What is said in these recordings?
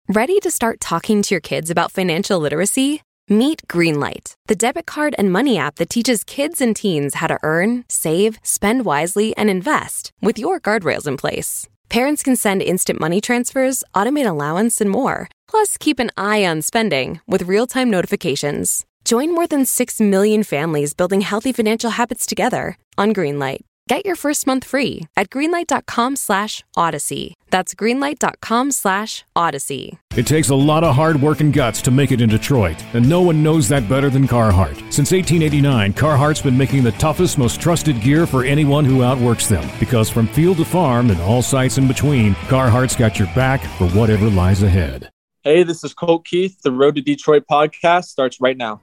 Ready to start talking to your kids about financial literacy? Meet Greenlight, the debit card and money app that teaches kids and teens how to earn, save, spend wisely, and invest with your guardrails in place. Parents can send instant money transfers, automate allowance, and more. Plus, keep an eye on spending with real-time notifications. Join more than 6 million families building healthy financial habits together on Greenlight. Get your first month free at greenlight.com/Odyssey. That's greenlight.com/Odyssey. It takes a lot of hard work and guts to make it in Detroit, and no one knows that better than Carhartt. Since 1889, Carhartt's been making the toughest, most trusted gear for anyone who outworks them. Because from field to farm and all sites in between, Carhartt's got your back for whatever lies ahead. Hey, this is Colt Keith. The Road to Detroit podcast starts right now.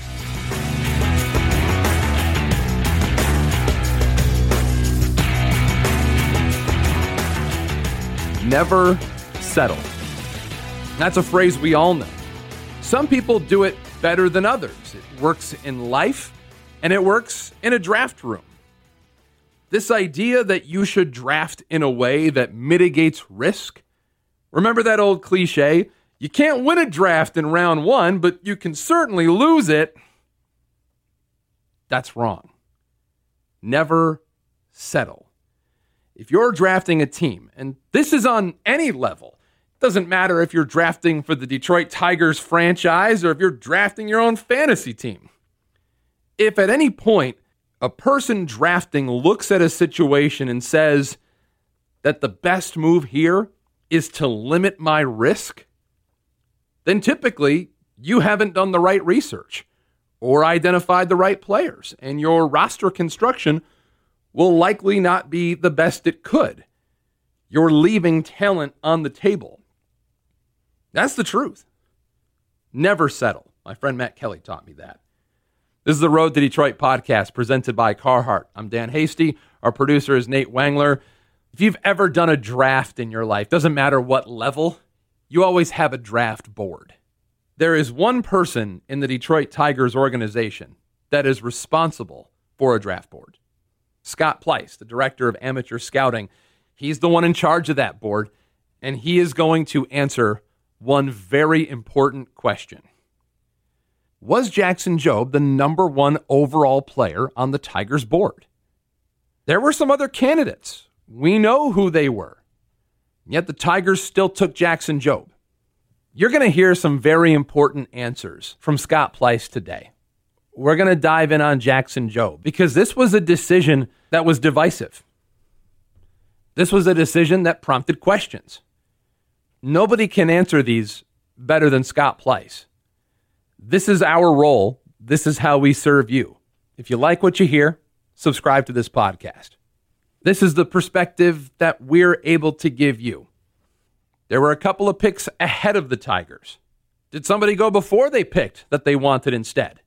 Never settle. That's a phrase we all know. Some people do it better than others. It works in life, and it works in a draft room. This idea that you should draft in a way that mitigates risk. Remember that old cliche? You can't win a draft in round one, but you can certainly lose it. That's wrong. Never settle. If you're drafting a team, and this is on any level, it doesn't matter if you're drafting for the Detroit Tigers franchise or if you're drafting your own fantasy team. If at any point a person drafting looks at a situation and says that the best move here is to limit my risk, then typically you haven't done the right research or identified the right players, and your roster construction will likely not be the best it could. You're leaving talent on the table. That's the truth. Never settle. My friend Matt Kelly taught me that. This is the Road to Detroit podcast presented by Carhartt. I'm Dan Hasty. Our producer is Nate Wangler. If you've ever done a draft in your life, doesn't matter what level, you always have a draft board. There is one person in the Detroit Tigers organization that is responsible for a draft board. Scott Pleiss, the director of amateur scouting, he's the one in charge of that board, and he is going to answer one very important question. Was Jackson Jobe the number one overall player on the Tigers board? There were some other candidates. We know who they were. Yet the Tigers still took Jackson Jobe. You're going to hear some very important answers from Scott Pleiss today. We're going to dive in on Jackson Jobe because this was a decision that was divisive. This was a decision that prompted questions. Nobody can answer these better than Scott Pleiss. This is our role. This is how we serve you. If you like what you hear, subscribe to this podcast. This is the perspective that we're able to give you. There were a couple of picks ahead of the Tigers. Did somebody go before they picked that they wanted instead?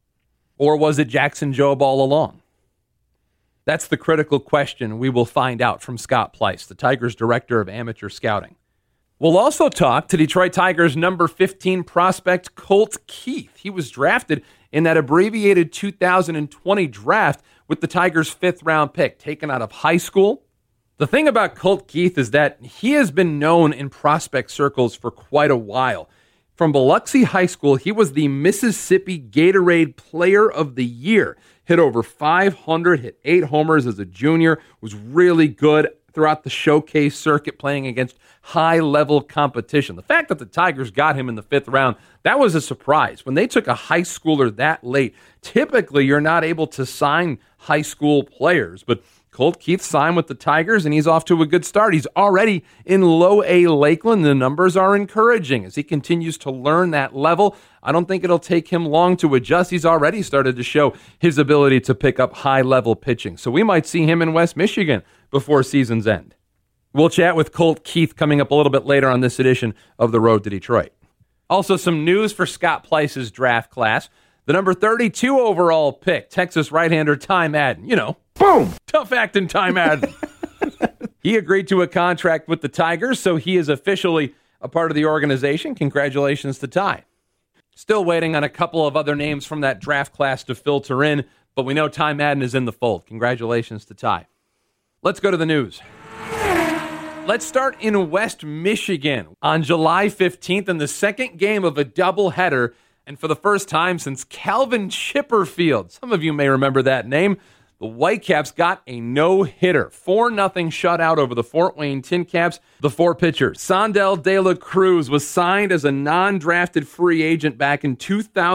Or was it Jackson Jobe all along? That's the critical question we will find out from Scott Pleiss, the Tigers' director of amateur scouting. We'll also talk to Detroit Tigers number 15 prospect Colt Keith. He was drafted in that abbreviated 2020 draft with the Tigers' fifth-round pick, taken out of high school. The thing about Colt Keith is that he has been known in prospect circles for quite a while. From Biloxi High School, he was the Mississippi Gatorade Player of the Year. Hit over 500, hit 8 homers as a junior, was really good throughout the showcase circuit playing against high-level competition. The fact that the Tigers got him in the 5th round, that was a surprise. When they took a high schooler that late, typically you're not able to sign high school players, but Colt Keith signed with the Tigers, and he's off to a good start. He's already in low A Lakeland. The numbers are encouraging as he continues to learn that level. I don't think it'll take him long to adjust. He's already started to show his ability to pick up high-level pitching. So we might see him in West Michigan before season's end. We'll chat with Colt Keith coming up a little bit later on this edition of The Road to Detroit. Also, some news for Scott Pleiss's draft class. The number 32 overall pick, Texas right-hander Ty Madden. You know, boom, tough acting Ty Madden. He agreed to a contract with the Tigers, so he is officially a part of the organization. Congratulations to Ty. Still waiting on a couple of other names from that draft class to filter in, but we know Ty Madden is in the fold. Congratulations to Ty. Let's go to the news. Let's start in West Michigan on July 15th in the second game of a doubleheader, and for the first time since Calvin Chipperfield. Some of you may remember that name. The Whitecaps got a no-hitter, 4-0 shutout over the Fort Wayne Tin Caps. The four pitchers, Sandel De La Cruz, was signed as a non-drafted free agent back in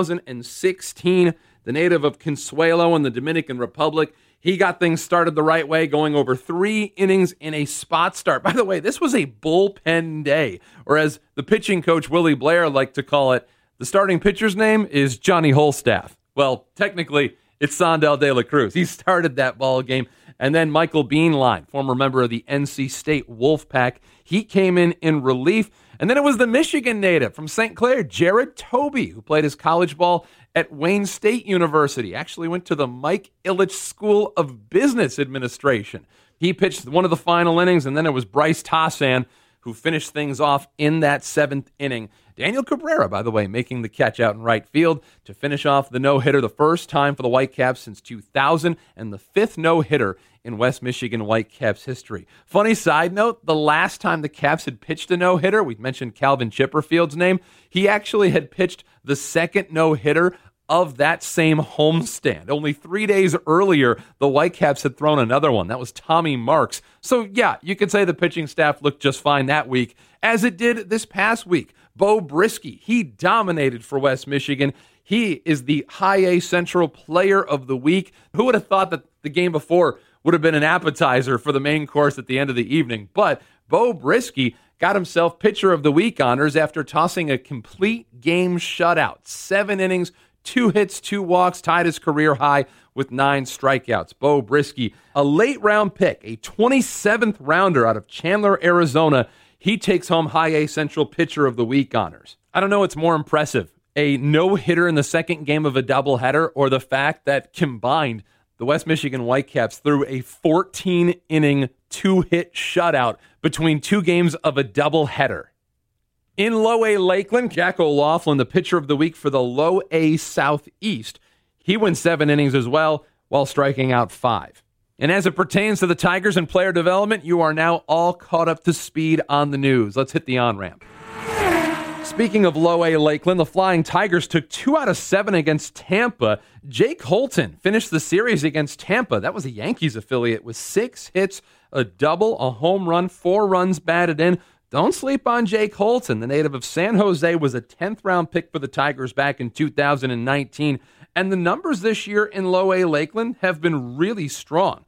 2016. The native of Consuelo in the Dominican Republic. He got things started the right way, going over 3 innings in a spot start. By the way, this was a bullpen day, or as the pitching coach Willie Blair liked to call it, the starting pitcher's name is Johnny Holstaff. Well, technically, it's Sandel De La Cruz. He started that ball game. And then Michael Beanline, former member of the NC State Wolfpack, he came in relief. And then it was the Michigan native from St. Clair, Jared Toby, who played his college ball at Wayne State University. Actually went to the Mike Ilitch School of Business Administration. He pitched one of the final innings, and then it was Bryce Tassan who finished things off in that 7th inning. Daniel Cabrera, by the way, making the catch out in right field to finish off the no-hitter, the first time for the Whitecaps since 2000, and the 5th no-hitter in West Michigan Whitecaps history. Funny side note, the last time the Caps had pitched a no-hitter, we mentioned Calvin Chipperfield's name, he actually had pitched the 2nd no-hitter of that same homestand. Only 3 days earlier, the Whitecaps had thrown another one. That was Tommy Marks. So yeah, you could say the pitching staff looked just fine that week, as it did this past week. Bo Brisky, he dominated for West Michigan. He is the High A Central Player of the Week. Who would have thought that the game before would have been an appetizer for the main course at the end of the evening? But Bo Brisky got himself Pitcher of the Week honors after tossing a complete game shutout. 7 innings, 2 hits, 2 walks, tied his career high with 9 strikeouts. Bo Brisky, a late-round pick, a 27th rounder out of Chandler, Arizona. He takes home High A Central Pitcher of the Week honors. I don't know what's more impressive, a no-hitter in the second game of a doubleheader, or the fact that combined, the West Michigan Whitecaps threw a 14-inning, 2-hit shutout between 2 games of a doubleheader. In Low A Lakeland, Jack O'Laughlin, the Pitcher of the Week for the Low A Southeast. He went 7 innings as well, while striking out 5. And as it pertains to the Tigers and player development, you are now all caught up to speed on the news. Let's hit the on-ramp. Speaking of Low A Lakeland, the Flying Tigers took 2 out of 7 against Tampa. Jake Holton finished the series against Tampa. That was a Yankees affiliate with 6 hits, a double, a home run, 4 runs batted in. Don't sleep on Jake Holton. The native of San Jose was a 10th-round pick for the Tigers back in 2019. And the numbers this year in Low A Lakeland have been really strong.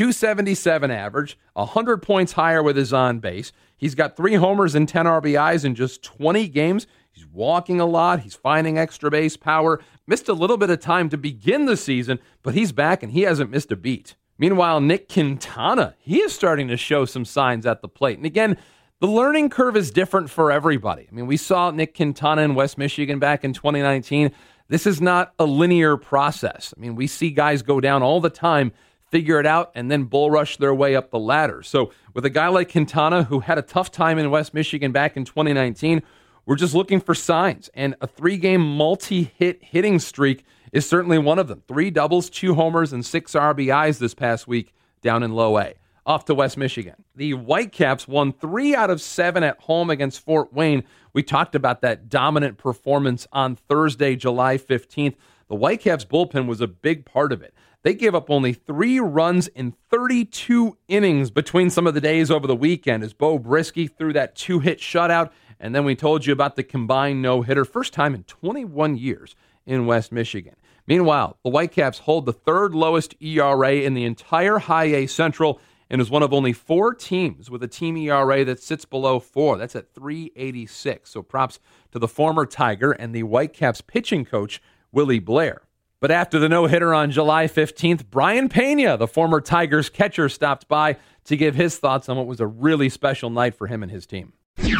277 average, 100 points higher with his on base. He's got 3 homers and 10 RBIs in just 20 games. He's walking a lot. He's finding extra base power. Missed a little bit of time to begin the season, but he's back and he hasn't missed a beat. Meanwhile, Nick Quintana, he is starting to show some signs at the plate. And again, the learning curve is different for everybody. I mean, we saw Nick Quintana in West Michigan back in 2019. This is not a linear process. I mean, we see guys go down all the time, figure it out, and then bull rush their way up the ladder. So with a guy like Quintana, who had a tough time in West Michigan back in 2019, we're just looking for signs. And a 3-game multi-hit hitting streak is certainly one of them. 3 doubles, 2 homers, and 6 RBIs this past week down in Low A. Off to West Michigan. The Whitecaps won 3 out of 7 at home against Fort Wayne. We talked about that dominant performance on Thursday, July 15th. The Whitecaps bullpen was a big part of it. They gave up only 3 runs in 32 innings between some of the days over the weekend as Bo Brisky threw that 2-hit shutout. And then we told you about the combined no-hitter, first time in 21 years in West Michigan. Meanwhile, the Whitecaps hold the 3rd lowest ERA in the entire High A Central and is one of only 4 teams with a team ERA that sits below 4. That's at 3.86. So props to the former Tiger and the Whitecaps pitching coach, Willie Blair. But after the no-hitter on July 15th, Brian Pena, the former Tigers catcher, stopped by to give his thoughts on what was a really special night for him and his team.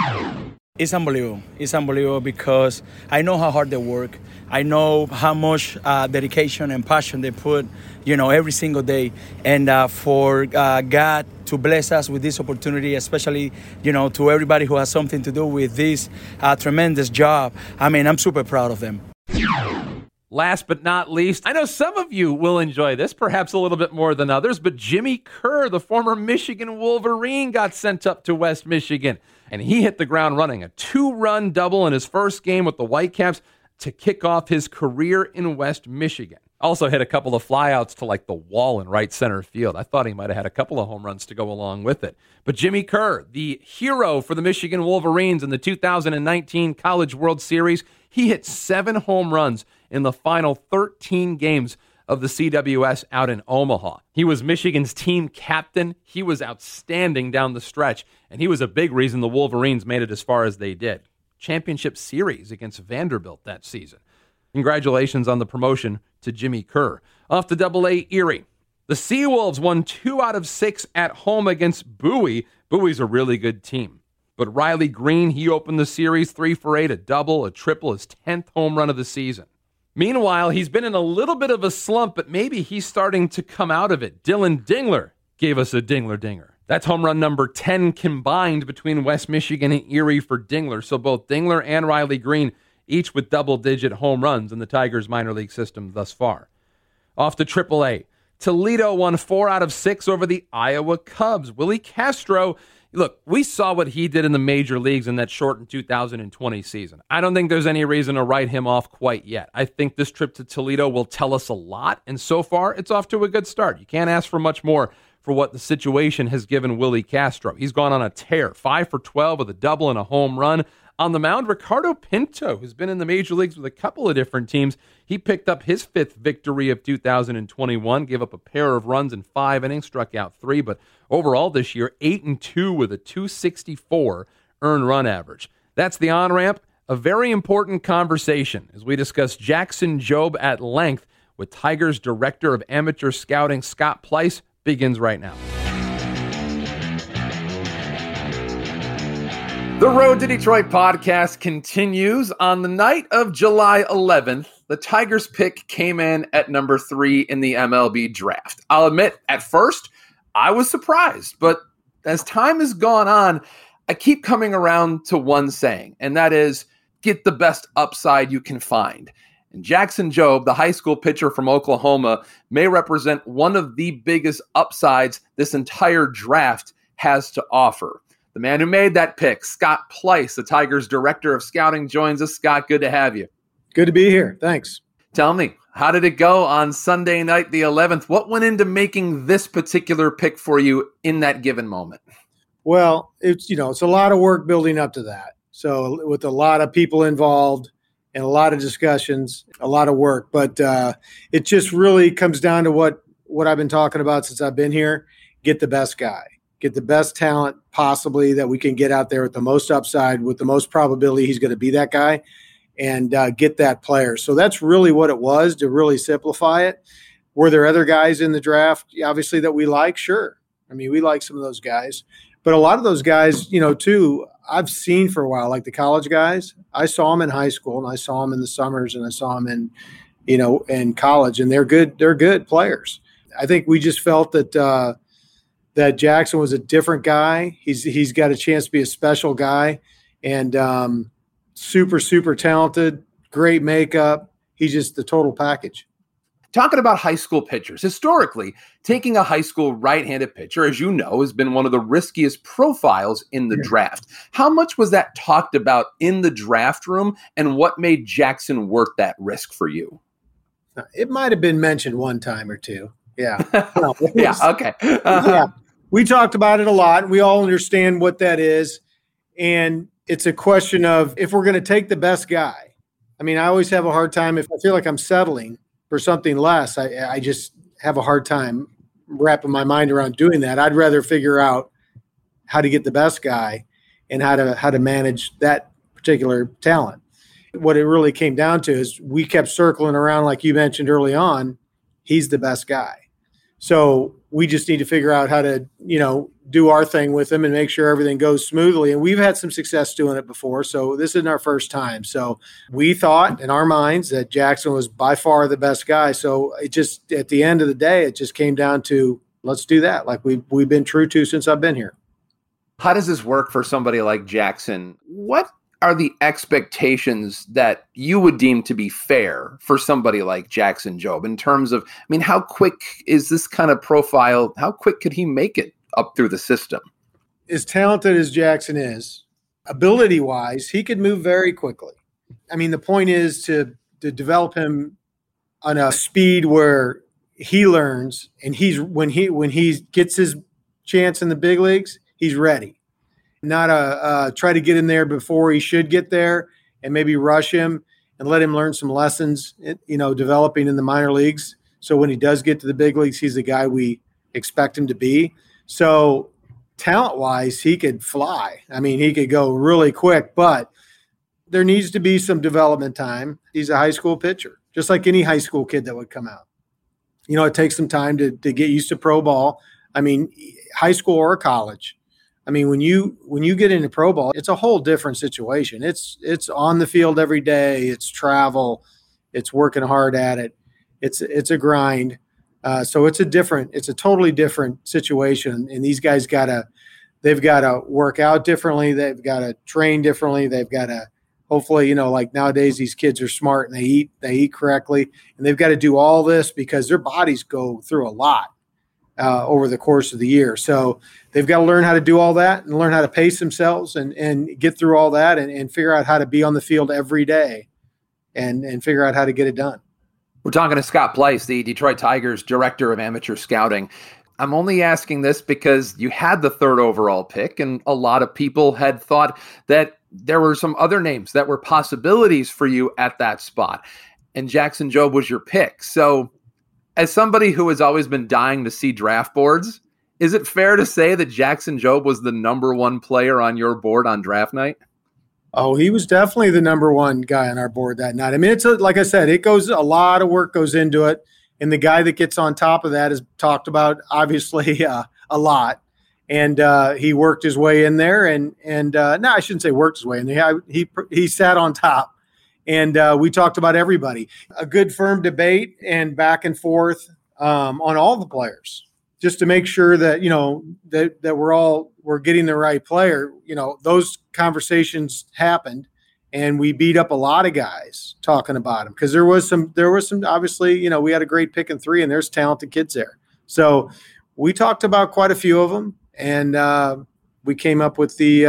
It's unbelievable. It's unbelievable because I know how hard they work. I know how much dedication and passion they put, every single day. And for God to bless us with this opportunity, especially, to everybody who has something to do with this tremendous job. I mean, I'm super proud of them. Last but not least, I know some of you will enjoy this, perhaps a little bit more than others, but Jimmy Kerr, the former Michigan Wolverine, got sent up to West Michigan, and he hit the ground running. A 2-run double in his first game with the Whitecaps to kick off his career in West Michigan. Also hit a couple of flyouts to like the wall in right center field. I thought he might have had a couple of home runs to go along with it. But Jimmy Kerr, the hero for the Michigan Wolverines in the 2019 College World Series, he hit 7 home runs in the final 13 games of the CWS out in Omaha. He was Michigan's team captain. He was outstanding down the stretch, and he was a big reason the Wolverines made it as far as they did. Championship series against Vanderbilt that season. Congratulations on the promotion to Jimmy Kerr. Off to AA Erie. The Seawolves won 2 out of 6 at home against Bowie. Bowie's a really good team. But Riley Green, he opened the series 3 for 8, a double, a triple, his 10th home run of the season. Meanwhile, he's been in a little bit of a slump, but maybe he's starting to come out of it. Dylan Dingler gave us a Dingler dinger. That's home run number 10 combined between West Michigan and Erie for Dingler. So both Dingler and Riley Green, each with double-digit home runs in the Tigers minor league system thus far. Off to AAA. Toledo won 4 out of 6 over the Iowa Cubs. Willie Castro, look, we saw what he did in the major leagues in that shortened 2020 season. I don't think there's any reason to write him off quite yet. I think this trip to Toledo will tell us a lot, and so far, it's off to a good start. You can't ask for much more for what the situation has given Willie Castro. He's gone on a tear, 5 for 12 with a double and a home run. On the mound, Ricardo Pinto, who's been in the major leagues with a couple of different teams, he picked up his 5th victory of 2021, gave up a pair of runs in 5 innings, struck out 3, but overall this year, 8-2 with a 264 earned run average. That's the on-ramp. A very important conversation as we discuss Jackson Jobe at length with Tigers Director of Amateur Scouting Scott Pleiss begins right now. The Road to Detroit podcast continues. On the night of July 11th, the Tigers pick came in at number 3 in the MLB draft. I'll admit, at first, I was surprised, but as time has gone on, I keep coming around to one saying, and that is, get the best upside you can find. And Jackson Jobe, the high school pitcher from Oklahoma, may represent one of the biggest upsides this entire draft has to offer. The man who made that pick, Scott Pleiss, the Tigers Director of Scouting, joins us. Scott, good to have you. Good to be here. Thanks. Tell me, how did it go on Sunday night, the 11th? What went into making this particular pick for you in that given moment? Well, it's a lot of work building up to that. So with a lot of people involved and a lot of discussions, a lot of work. But it just really comes down to what I've been talking about since I've been here. Get the best guy. Get the best talent possibly that we can get out there with the most upside, with the most probability he's going to be that guy, and get that player. So that's really what it was, to really simplify it. Were there other guys in the draft, obviously, that we like? Sure. I mean, we like some of those guys. But a lot of those guys, too, I've seen for a while, like the college guys. I saw them in high school, and I saw them in the summers, and I saw them in college, and they're good. They're good players. I think we just felt that that Jackson was a different guy. He's got a chance to be a special guy, and super, super talented, great makeup. He's just the total package. Talking about high school pitchers, historically, taking a high school right-handed pitcher, as you know, has been one of the riskiest profiles in the draft. How much was that talked about in the draft room, and what made Jackson worth that risk for you? It might have been mentioned one time or two. Yeah. Yeah, okay. Yeah. We talked about it a lot. We all understand what that is. And it's a question of if we're going to take the best guy. I mean, I always have a hard time if I feel like I'm settling for something less. I just have a hard time wrapping my mind around doing that. I'd rather figure out how to get the best guy and how to manage that particular talent. What it really came down to is we kept circling around, like you mentioned early on. He's the best guy. So we just need to figure out how to, do our thing with him and make sure everything goes smoothly. And we've had some success doing it before, so this isn't our first time. So we thought in our minds that Jackson was by far the best guy. So it just, at the end of the day, it just came down to, let's do that, like we've been true to since I've been here. How does this work for somebody like Jackson? What are the expectations that you would deem to be fair for somebody like Jackson Jobe in terms of, I mean, how quick is this kind of profile? How quick could he make it up through the system? As talented as Jackson is, ability-wise, he could move very quickly. I mean, the point is to develop him on a speed where he learns, and when he gets his chance in the big leagues, he's ready. Not try to get in there before he should get there and maybe rush him and let him learn some lessons, developing in the minor leagues. So when he does get to the big leagues, he's the guy we expect him to be. So talent-wise, he could fly. I mean, he could go really quick, but there needs to be some development time. He's a high school pitcher, just like any high school kid that would come out. It takes some time to get used to pro ball. I mean, high school or college. I mean, when you get into pro ball, it's a whole different situation. It's on the field every day. It's travel. It's working hard at it. It's a grind. So it's a totally different situation. And these guys they've got to work out differently. They've got to train differently. They've got to hopefully, like nowadays, these kids are smart and they eat correctly, and they've got to do all this because their bodies go through a lot over the course of the year. So they've got to learn how to do all that and learn how to pace themselves and get through all that and figure out how to be on the field every day and figure out how to get it done. We're talking to Scott Pleiss, the Detroit Tigers Director of Amateur Scouting. I'm only asking this because you had the 3rd overall pick, and a lot of people had thought that there were some other names that were possibilities for you at that spot, and Jackson Jobe was your pick. So as somebody who has always been dying to see draft boards, is it fair to say that Jackson Jobe was the number 1 player on your board on draft night? Oh, he was definitely the number 1 guy on our board that night. I mean, like I said, a lot of work goes into it. And the guy that gets on top of that is talked about, obviously, a lot. And he worked his way in there. And no, I shouldn't say worked his way in there. He sat on top. And we talked about everybody. A good firm debate and back and forth on all the players, just to make sure that, that we're getting the right player. Those conversations happened. And we beat up a lot of guys talking about him because there was some obviously, we had a great pick in 3 and there's talented kids there. So we talked about quite a few of them, and we came up with the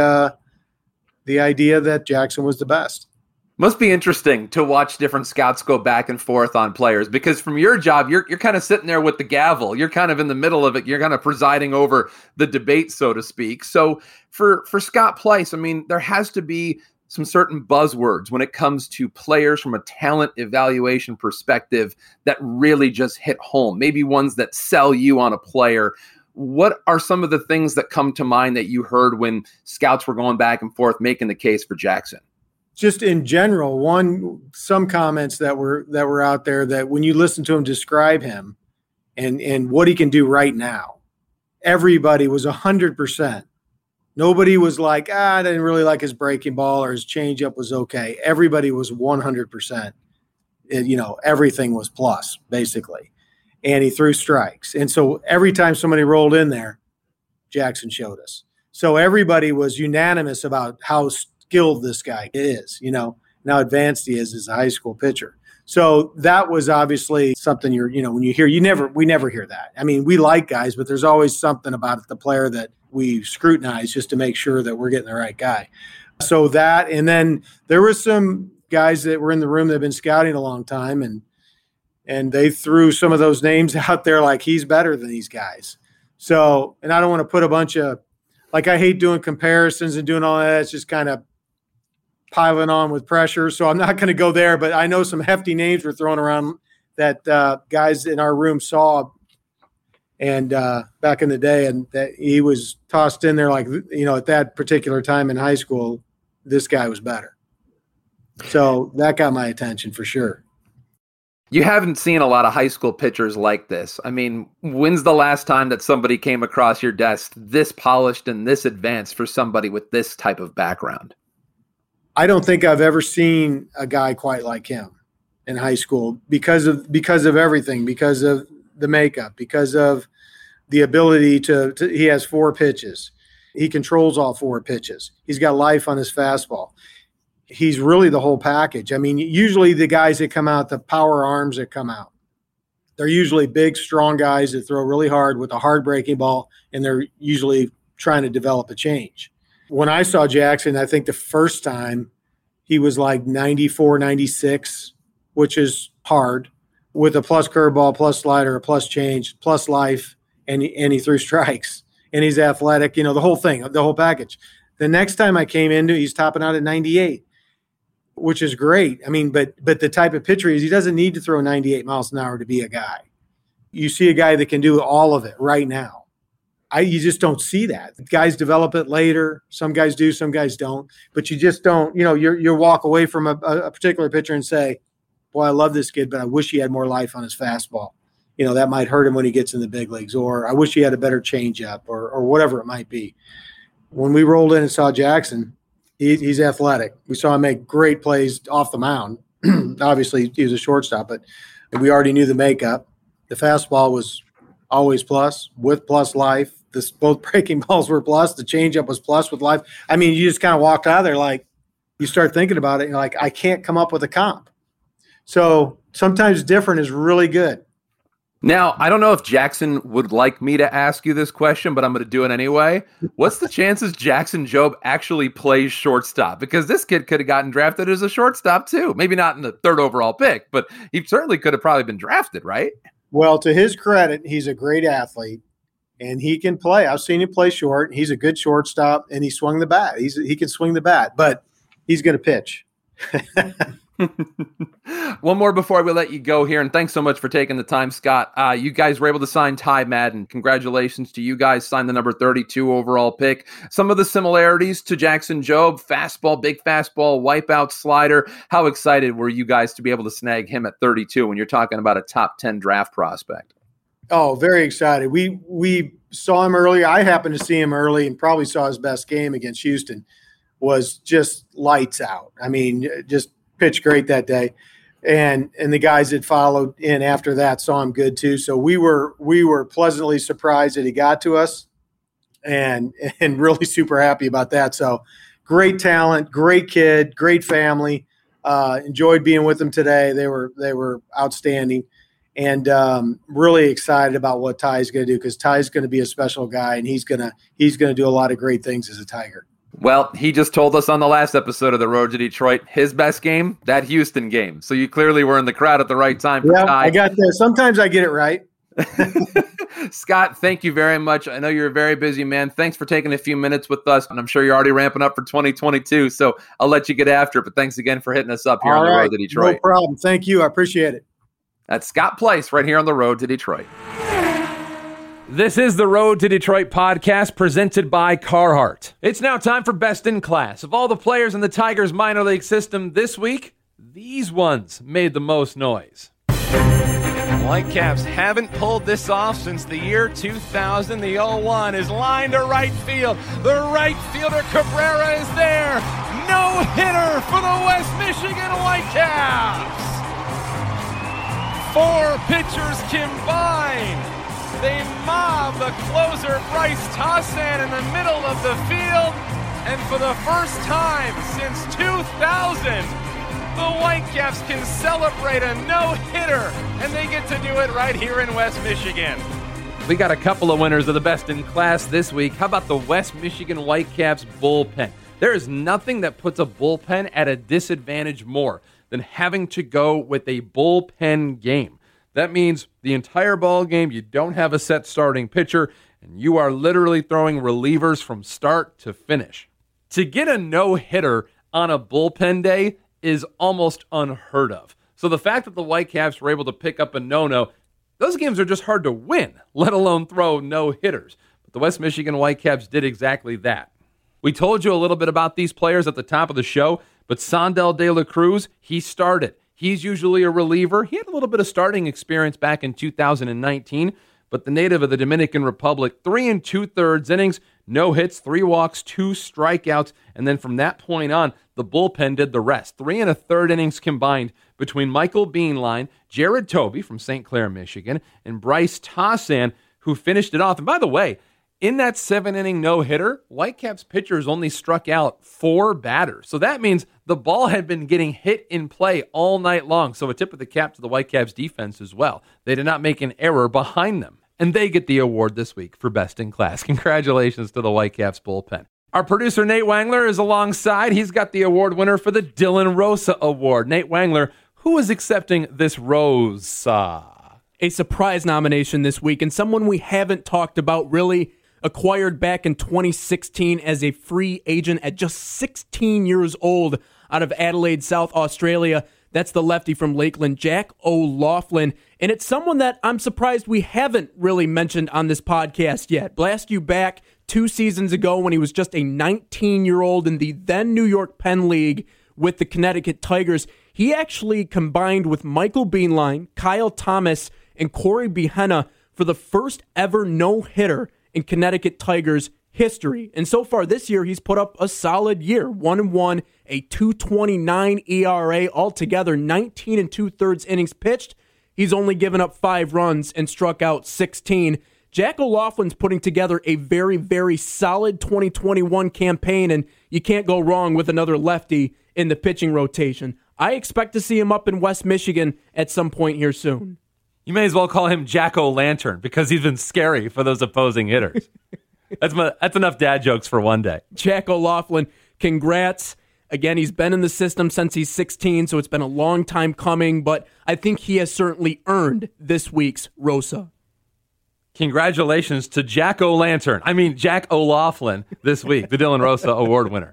idea that Jackson was the best. Must be interesting to watch different scouts go back and forth on players, because from your job, you're kind of sitting there with the gavel. You're kind of in the middle of it. You're kind of presiding over the debate, so to speak. So for Scott Pleiss, I mean, there has to be some certain buzzwords when it comes to players from a talent evaluation perspective that really just hit home, maybe ones that sell you on a player. What are some of the things that come to mind that you heard when scouts were going back and forth making the case for Jackson? Just in general, some comments that were out there that when you listen to him describe him and what he can do right now, everybody was 100%. Nobody was like, I didn't really like his breaking ball or his changeup was okay. Everybody was 100%. Everything was plus, basically. And he threw strikes. And so every time somebody rolled in there, Jackson showed us. So everybody was unanimous about how skilled this guy is, and how advanced he is as a high school pitcher. So that was obviously something when you hear, we never hear that. I mean, we like guys, but there's always something about the player that we scrutinize just to make sure that we're getting the right guy. So that, and then there were some guys that were in the room that have been scouting a long time, and they threw some of those names out there like he's better than these guys. So, and I don't want to put a bunch of, I hate doing comparisons and doing all that. It's just kind of piling on with pressure. So I'm not going to go there, but I know some hefty names were thrown around that guys in our room saw and back in the day, and that he was tossed in there at that particular time in high school, this guy was better. So that got my attention for sure. You haven't seen a lot of high school pitchers like this. I mean, when's the last time that somebody came across your desk this polished and this advanced for somebody with this type of background? I don't think I've ever seen a guy quite like him in high school because of everything, because of the makeup, because of the ability to he has 4 pitches. He controls all 4 pitches. He's got life on his fastball. he's really the whole package. I mean, usually the guys that come out, the power arms that come out, they're usually big, strong guys that throw really hard with a hard breaking ball, and they're usually trying to develop a change. When I saw Jackson, I think the first time he was like 94, 96, which is hard, with a plus curveball, plus slider, a plus change, plus life, and he threw strikes. And he's athletic, the whole thing, the whole package. The next time I came into, he's topping out at 98, which is great. I mean, but the type of pitcher he doesn't need to throw 98 miles an hour to be a guy. You see a guy that can do all of it right now. You just don't see that. Guys develop it later. Some guys do, some guys don't. But you just don't, you walk away from a particular pitcher and say, boy, I love this kid, but I wish he had more life on his fastball. That might hurt him when he gets in the big leagues, or I wish he had a better changeup, or whatever it might be. When we rolled in and saw Jackson, he's athletic. We saw him make great plays off the mound. Obviously, he was a shortstop, but we already knew the makeup. The fastball was always plus, with plus life. Both breaking balls were plus. The changeup was plus with life. I mean, you just kind of walked out of there like, you start thinking about it, and you're like, I can't come up with a comp. So sometimes different is really good. Now, I don't know if Jackson would like me to ask you this question, but I'm going to do it anyway. What's the chances Jackson Jobe actually plays shortstop? Because this kid could have gotten drafted as a shortstop too. Maybe not in the 3rd overall pick, but he certainly could have probably been drafted, right? Well, to his credit, he's a great athlete, and he can play. I've seen him play short. He's a good shortstop, and he swung the bat. He can swing the bat, but he's going to pitch. One more before we let you go here, and thanks so much for taking the time, Scott. You guys were able to sign Ty Madden. Congratulations to you guys. Signed the number 32 overall pick. Some of the similarities to Jackson Jobe: fastball, big fastball, wipeout slider. How excited were you guys to be able to snag him at 32 when you're talking about a top 10 draft prospect? Oh, very excited. We saw him earlier. I happened to see him early and probably saw his best game against Houston. Was just lights out. I mean, just pitched great that day. And the guys that followed in after that saw him good too. So we were pleasantly surprised that he got to us, and really super happy about that. So great talent, great kid, great family. Enjoyed being with them today. They were outstanding, and really excited about what Ty's going to do, because Ty's going to be a special guy, and he's going to do a lot of great things as a Tiger. Well, he just told us on the last episode of The Road to Detroit, his best game, that Houston game. So you clearly were in the crowd at the right time for Ty. I got there. Sometimes I get it right. Scott, thank you very much. I know you're a very busy man. Thanks for taking a few minutes with us, and I'm sure you're already ramping up for 2022, so I'll let you get after it, but thanks again for hitting us up here on The Road to Detroit. No problem. Thank you. I appreciate it. That's Scott Place right here on The Road to Detroit. This is the Road to Detroit podcast presented by Carhartt. It's now time for Best in Class. Of all the players in the Tigers minor league system this week, these ones made the most noise. Whitecaps haven't pulled this off since the year 2000. The 0-1 is lined to right field. The right fielder Cabrera is there. No hitter for the West Michigan Whitecaps. 4 pitchers combined. They mob the closer Bryce Tossan in the middle of the field, and for the first time since 2000, the Whitecaps can celebrate a no-hitter, and they get to do it right here in West Michigan. We got a couple of winners of the Best in Class this week. How about the West Michigan Whitecaps bullpen? There is nothing that puts a bullpen at a disadvantage more than having to go with a bullpen game. That means the entire ball game, you don't have a set starting pitcher, and you are literally throwing relievers from start to finish. To get a no-hitter on a bullpen day is almost unheard of. So the fact that the Whitecaps were able to pick up a no-no, those games are just hard to win, let alone throw no-hitters. But the West Michigan Whitecaps did exactly that. We told you a little bit about these players at the top of the show, but Sandel De La Cruz, he started. He's usually a reliever. He had a little bit of starting experience back in 2019, but the native of the Dominican Republic, 3 2/3 innings, no hits, 3 walks, 2 strikeouts, and then from that point on, the bullpen did the rest. 3 1/3 innings combined between Michael Beanline, Jared Toby from St. Clair, Michigan, and Bryce Tossan, who finished it off. And by the way, In that 7-inning no-hitter, Whitecaps pitchers only struck out 4 batters. So that means the ball had been getting hit in play all night long. So a tip of the cap to the Whitecaps defense as well. They did not make an error behind them. And they get the award this week for best in class. Congratulations to the Whitecaps bullpen. Our producer, Nate Wangler, is alongside. He's got the award winner for the Dylan Rosa Award. Nate Wangler, who is accepting this Rosa? A surprise nomination this week, and someone we haven't talked about really. Acquired back in 2016 as a free agent at just 16 years old out of Adelaide, South Australia. That's the lefty from Lakeland, Jack O'Loughlin. And it's someone that I'm surprised we haven't really mentioned on this podcast yet. Blast you back 2 seasons ago when he was just a 19-year-old in the then New York Penn League with the Connecticut Tigers. He actually combined with Michael Beanline, Kyle Thomas, and Corey Behenna for the first ever no-hitter in Connecticut Tigers history. And so far this year, he's put up a solid year. 1-1, a 2.29 ERA, altogether 19 2/3 innings pitched. He's only given up 5 runs and struck out 16. Jack O'Loughlin's putting together a very, very solid 2021 campaign, and you can't go wrong with another lefty in the pitching rotation. I expect to see him up in West Michigan at some point here soon. You may as well call him Jack-O-Lantern because he's been scary for those opposing hitters. That's enough dad jokes for one day. Jack O'Loughlin, congrats. Again, he's been in the system since he's 16, so it's been a long time coming, but I think he has certainly earned this week's Rosa. Congratulations to Jack O'Lantern. I mean, Jack O'Loughlin this week, the Dylan Rosa Award winner.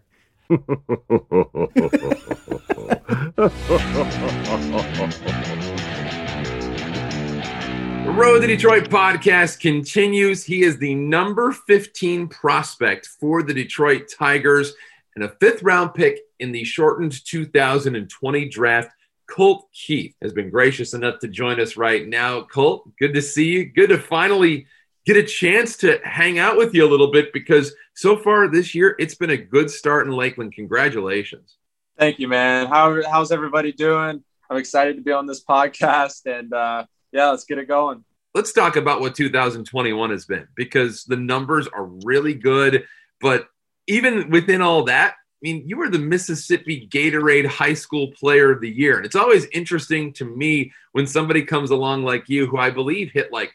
The Road to Detroit podcast continues. He is the number 15 prospect for the Detroit Tigers and a 5th-round pick in the shortened 2020 draft. Colt Keith has been gracious enough to join us right now. Colt, good to see you. Good to finally get a chance to hang out with you a little bit because so far this year, it's been a good start in Lakeland. Congratulations. Thank you, man. How's everybody doing? I'm excited to be on this podcast, and yeah, let's get it going. Let's talk about what 2021 has been because the numbers are really good. But even within all that, I mean, you were the Mississippi Gatorade High School Player of the Year. And it's always interesting to me when somebody comes along like you, who I believe hit like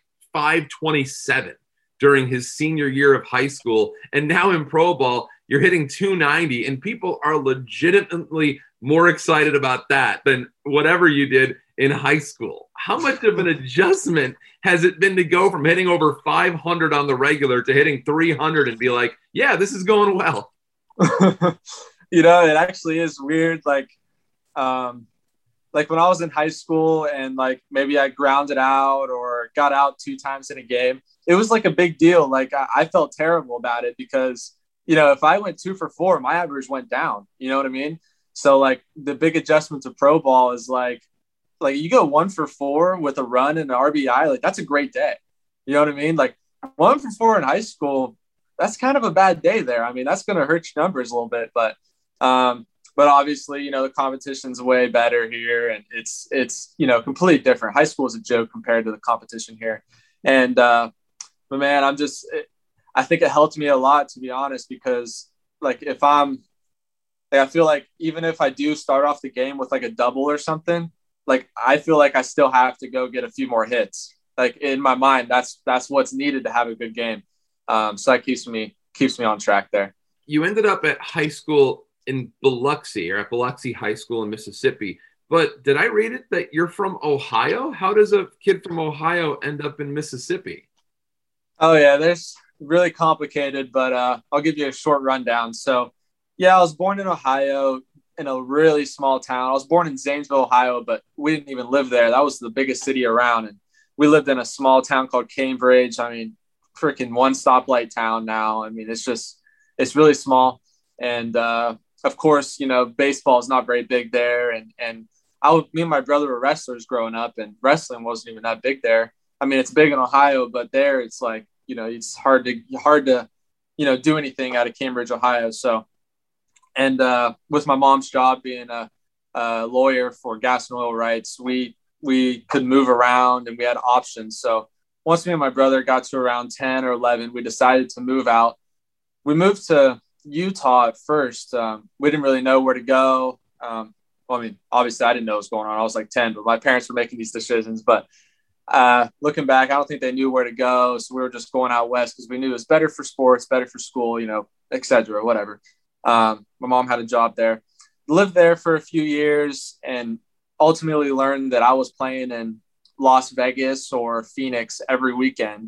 527 during his senior year of high school. And now in pro ball, you're hitting 290, and people are legitimately more excited about that than whatever you did in high school. How much of an adjustment has it been to go from hitting over 500 on the regular to hitting 300 and be like, yeah, this is going well? You know, it actually is weird. Like when I was in high school and like maybe I grounded out or got out 2 times in a game, it was like a big deal. Like I felt terrible about it because, you know, if I went 2 for 4, my average went down. You know what I mean? So like the big adjustment to pro ball is like you go 1 for 4 with a run and an RBI, like that's a great day. You know what I mean? Like 1 for 4 in high school, that's kind of a bad day there. I mean, that's going to hurt your numbers a little bit, but obviously, you know, the competition's way better here and it's, you know, completely different. High school is a joke compared to the competition here. And, but man, I think it helped me a lot, to be honest, because like I feel like even if I do start off the game with like a double or something, like I feel like I still have to go get a few more hits. Like in my mind, that's what's needed to have a good game. So that keeps me on track there. You ended up at high school in Biloxi, or at Biloxi High School in Mississippi. But did I read it that you're from Ohio? How does a kid from Ohio end up in Mississippi? Oh yeah, there's really complicated, but I'll give you a short rundown. So yeah, I was born in Ohio in a really small town. I was born in Zanesville, Ohio, but we didn't even live there. That was the biggest city around. And we lived in a small town called Cambridge. I mean, freaking 1 stoplight town now. I mean, it's really small. And of course, you know, baseball is not very big there. And me and my brother were wrestlers growing up, and wrestling wasn't even that big there. I mean, it's big in Ohio, but there it's like, you know, it's hard to, you know, do anything out of Cambridge, Ohio. So, and with my mom's job being a lawyer for gas and oil rights, we could move around and we had options. So once me and my brother got to around 10 or 11, we decided to move out. We moved to Utah at first. We didn't really know where to go. Obviously I didn't know what was going on. I was like 10, but my parents were making these decisions. But looking back, I don't think they knew where to go. So we were just going out west because we knew it was better for sports, better for school, et cetera, whatever. My mom had a job there. Lived there for a few years and ultimately learned that I was playing in Las Vegas or Phoenix every weekend,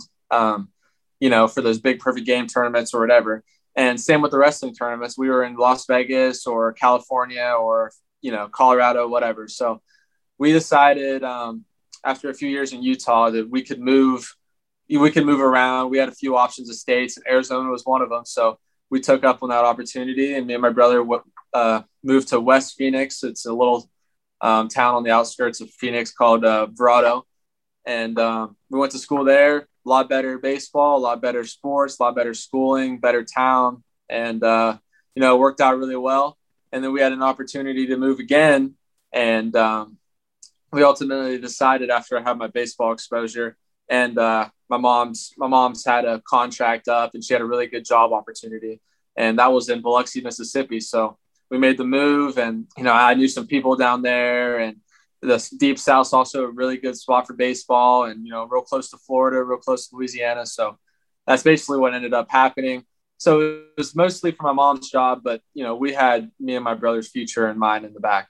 for those big perfect game tournaments or whatever. And same with the wrestling tournaments. We were in Las Vegas or California or, Colorado, whatever. So we decided after a few years in Utah that we could move around. We had a few options of states, and Arizona was one of them. So we took up on that opportunity, and me and my brother moved to West Phoenix. It's a little town on the outskirts of Phoenix called Verrado. And we went to school there. A lot better baseball, a lot better sports, a lot better schooling, better town. And, it worked out really well. And then we had an opportunity to move again. And we ultimately decided after I had my baseball exposure and my mom's had a contract up and she had a really good job opportunity. And that was in Biloxi, Mississippi. So we made the move and, I knew some people down there, and the Deep South's also a really good spot for baseball and, real close to Florida, real close to Louisiana. So that's basically what ended up happening. So it was mostly for my mom's job, but, we had me and my brother's future in mind in the back.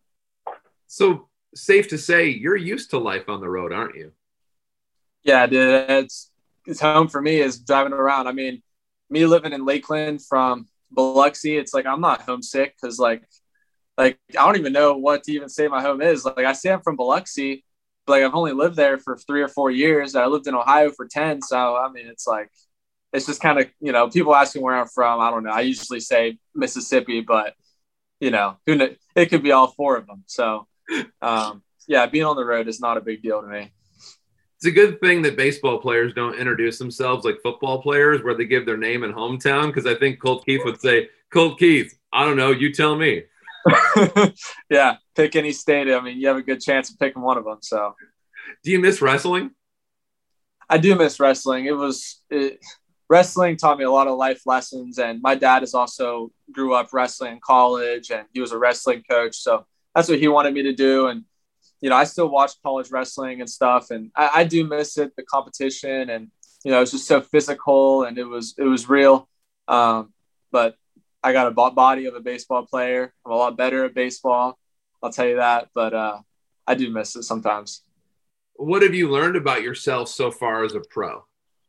So safe to say you're used to life on the road, aren't you? Yeah, dude, it's home for me is driving around. I mean, me living in Lakeland from Biloxi, it's like I'm not homesick because like I don't even know what to even say my home is. Like I say I'm from Biloxi, but like I've only lived there for 3 or 4 years. I lived in Ohio for 10. So I mean, it's like it's just kind of people ask me where I'm from. I don't know. I usually say Mississippi, but who knows? It could be all 4 of them. So yeah, being on the road is not a big deal to me. It's a good thing that baseball players don't introduce themselves like football players where they give their name and hometown, because I think Colt Keith would say, Colt Keith, I don't know, you tell me. Yeah, pick any state. I mean, you have a good chance of picking one of them. So, do you miss wrestling? I do miss wrestling. Wrestling taught me a lot of life lessons, and my dad also grew up wrestling in college, and he was a wrestling coach. So that's what he wanted me to do. And I still watch college wrestling and stuff, and I do miss it, the competition, and it's just so physical and it was real. But I got a body of a baseball player. I'm a lot better at baseball, I'll tell you that. But I do miss it sometimes. What have you learned about yourself so far as a pro?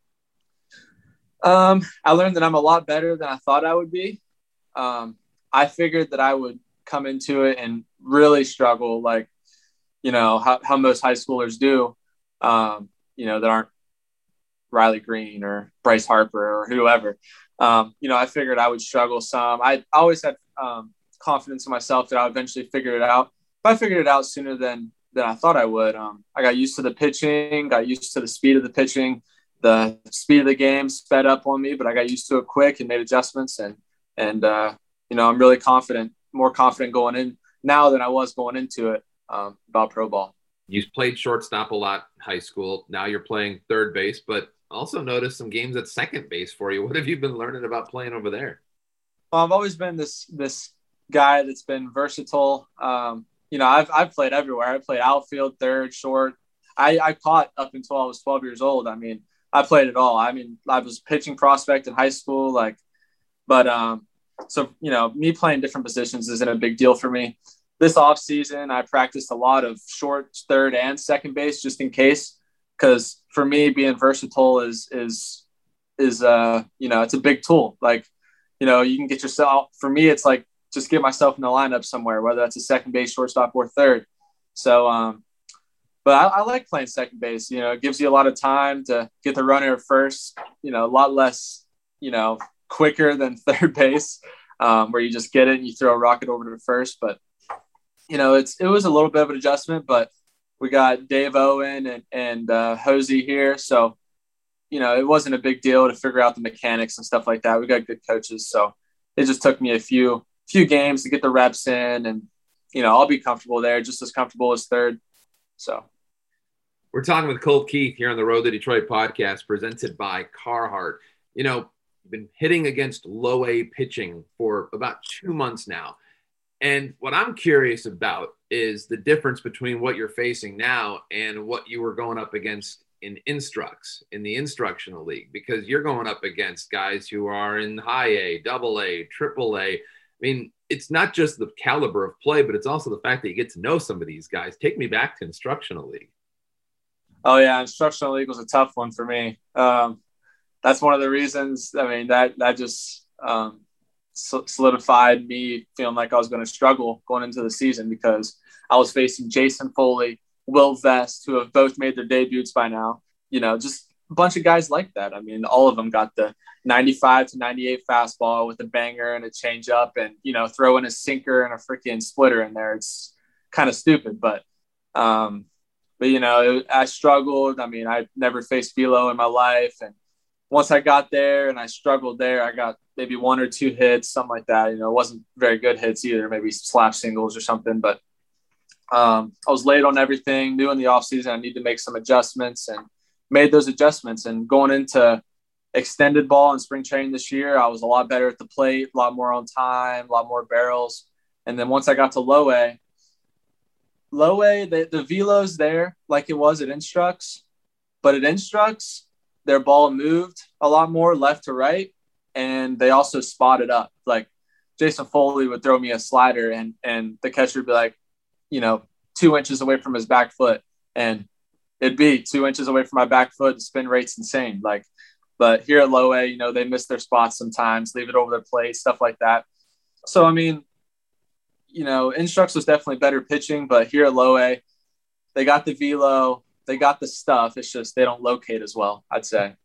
I learned that I'm a lot better than I thought I would be. I figured that I would come into it and really struggle, like, how most high schoolers do, that aren't Riley Green or Bryce Harper or whoever. I figured I would struggle some. I always had confidence in myself that I would eventually figure it out. But I figured it out sooner than I thought I would. I got used to the pitching, got used to the speed of the pitching. The speed of the game sped up on me, but I got used to it quick and made adjustments. And I'm really more confident going in now than I was going into it about pro ball. You played shortstop a lot in high school. Now you're playing third base, but also noticed some games at second base for you. What have you been learning about playing over there? Well, I've always been this guy that's been versatile. I've played everywhere. I played outfield, third, short. I caught up until I was 12 years old. I mean, I played it all. I mean, I was pitching prospect in high school, me playing different positions isn't a big deal for me. This off season, I practiced a lot of short, third, and second base just in case, because for me, being versatile is it's a big tool. Like, you can get yourself. For me, it's like just get myself in the lineup somewhere, whether that's a second base, shortstop, or third. So, but I like playing second base. It gives you a lot of time to get the runner at first. A lot less, quicker than third base, where you just get it and you throw a rocket over to first. But it was a little bit of an adjustment. But we got Dave Owen and Hosey here, so it wasn't a big deal to figure out the mechanics and stuff like that. We got good coaches, so it just took me a few games to get the reps in, and I'll be comfortable there, just as comfortable as third. So. We're talking with Colt Keith here on the Road to Detroit podcast presented by Carhartt. You know, you've been hitting against low A pitching for about 2 months now. And what I'm curious about is the difference between what you're facing now and what you were going up against in Instructs, in the instructional league, because you're going up against guys who are in high A, double A, triple A. I mean, it's not just the caliber of play, but it's also the fact that you get to know some of these guys. Take me back to instructional league. Oh yeah, instructional league was a tough one for me. That's one of the reasons. I mean, that just solidified me feeling like I was going to struggle going into the season, because I was facing Jason Foley, Will Vest, who have both made their debuts by now. You know, just a bunch of guys like that. I mean, all of them got the 95 to 98 fastball with a banger and a changeup, and, you know, throw in a sinker and a freaking splitter in there. It's kind of stupid, but you know, I struggled. I mean, I never faced velo in my life, and once I got there and I struggled there, I got maybe 1 or 2 hits, something like that. You know, it wasn't very good hits either, maybe slash singles or something. But I was late on everything, knew in the offseason I need to make some adjustments, and made those adjustments. And going into extended ball and spring training this year, I was a lot better at the plate, a lot more on time, a lot more barrels. And then once I got to low A, the velo's there like it was at Instructs, but at Instructs, their ball moved a lot more left to right, and they also spotted up. Like Jason Foley would throw me a slider, and the catcher would be like, you know, 2 inches away from his back foot, and it'd be 2 inches away from my back foot. The spin rate's insane. Like, but here at low A, you know, they miss their spots sometimes, leave it over their plate, stuff like that. So, I mean, you know, Instructs was definitely better pitching, but here at low A, they got the velo, they got the stuff. It's just they don't locate as well, I'd say.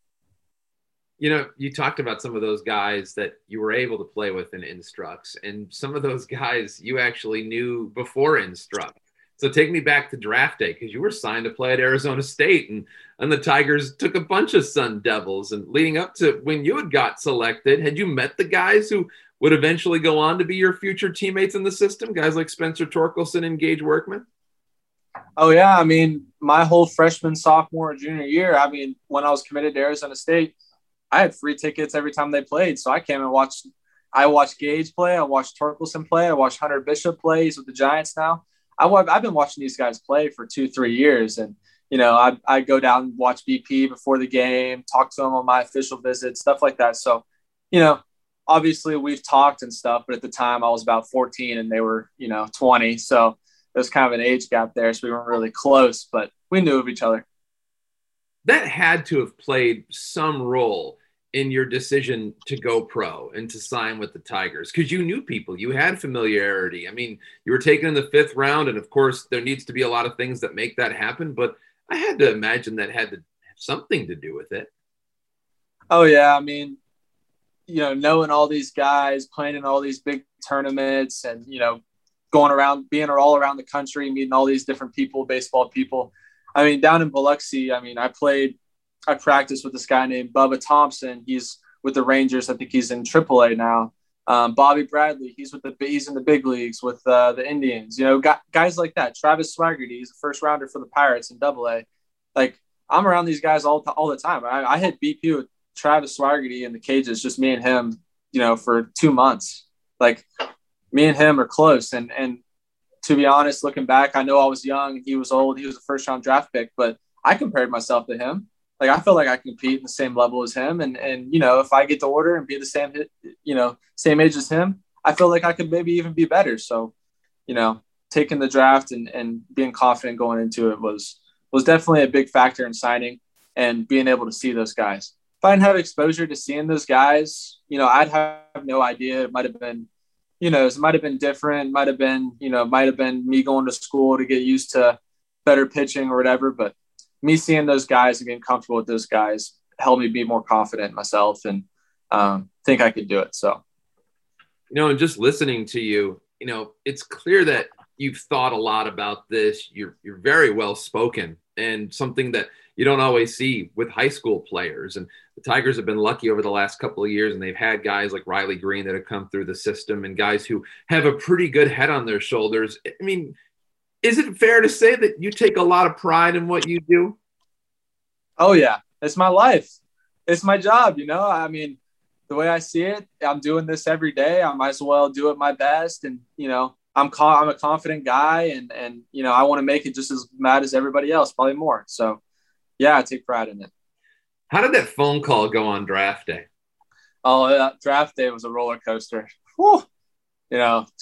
You know, you talked about some of those guys that you were able to play with in Instructs, and some of those guys you actually knew before Instruct. So take me back to draft day, because you were signed to play at Arizona State, and the Tigers took a bunch of Sun Devils. And leading up to when you had got selected, had you met the guys who would eventually go on to be your future teammates in the system, guys like Spencer Torkelson and Gage Workman? Oh, yeah. I mean, my whole freshman, sophomore, junior year, I mean, when I was committed to Arizona State, I had free tickets every time they played. So I came and watched. I watched Gage play. I watched Torkelson play. I watched Hunter Bishop play. He's with the Giants now. I've been watching these guys play for 2-3 years. And, you know, I go down and watch BP before the game, talk to them on my official visits, stuff like that. So, you know, obviously we've talked and stuff, but at the time I was about 14 and they were, you know, 20. So there's kind of an age gap there. So we weren't really close, but we knew of each other. That had to have played some role in your decision to go pro and to sign with the Tigers, because you knew people, you had familiarity. I mean, you were taken in the 5th round, and of course there needs to be a lot of things that make that happen, but I had to imagine that had to have something to do with it. Oh yeah. I mean, you know, knowing all these guys, playing in all these big tournaments, and, you know, going around, being all around the country, meeting all these different people, baseball people. I mean, down in Biloxi, I mean, I practiced with this guy named Bubba Thompson. He's with the Rangers. I think he's in AAA now. Bobby Bradley, he's in the big leagues with the Indians. You know, guys like that. Travis Swaggerty, he's a first rounder for the Pirates in AA. Like, I'm around these guys all the time. I hit BP with Travis Swaggerty in the cages, just me and him, you know, for 2 months. Like, me and him are close. And to be honest, looking back, I know I was young. He was old. He was a first-round draft pick, but I compared myself to him. Like, I feel like I can compete in the same level as him. And, you know, if I get the order and be the same, you know, same age as him, I feel like I could maybe even be better. So, you know, taking the draft and being confident going into it was definitely a big factor in signing and being able to see those guys. If I didn't have exposure to seeing those guys, you know, I'd have no idea. It might have been, you know, it might have been different. Might have been me going to school to get used to better pitching or whatever. But me seeing those guys and getting comfortable with those guys helped me be more confident in myself and think I could do it. So, you know, and just listening to you, you know, it's clear that you've thought a lot about this. You're very well spoken, and something that you don't always see with high school players. And the Tigers have been lucky over the last couple of years, and they've had guys like Riley Green that have come through the system, and guys who have a pretty good head on their shoulders. I mean, Is it fair to say that you take a lot of pride in what you do? Oh yeah, it's my life. It's my job. I mean, the way I see it, I'm doing this every day. I might as well do it my best. And, I'm a confident guy and I want to make it just as mad as everybody else, probably more. So yeah, I take pride in it. How did that phone call go on draft day? Oh, draft day was a roller coaster. Whew. It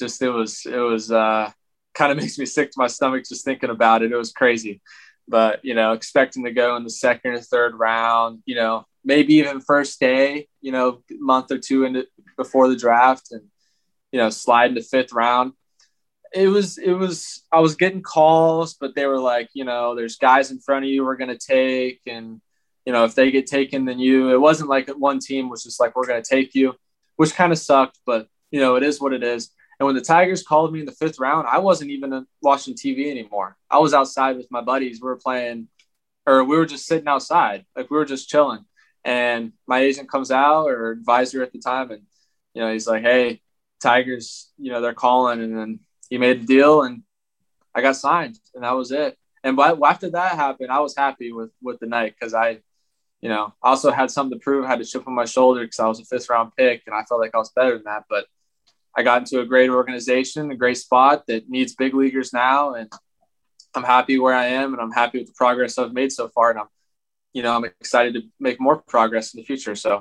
was kind of makes me sick to my stomach just thinking about it. It was crazy, but expecting to go in the second or third round, maybe even first day, month or two before the draft, and slide into fifth round. I was getting calls, but they were like, there's guys in front of you we're going to take. And, if they get taken, then it wasn't like one team was just like, we're going to take you, which kind of sucked, but it is what it is. And when the Tigers called me in the fifth round, I wasn't even watching TV anymore. I was outside with my buddies. We were just sitting outside. Like we were just chilling. And my agent comes out, or advisor at the time. And, he's like, hey, Tigers, they're calling. And then he made a deal and I got signed, and that was it. And but after that happened, I was happy with the night. Cause I also had something to prove. I had a chip on my shoulder because I was a fifth round pick and I felt like I was better than that. But I got into a great organization, a great spot that needs big leaguers now. And I'm happy where I am, and I'm happy with the progress I've made so far. And I'm excited to make more progress in the future. So.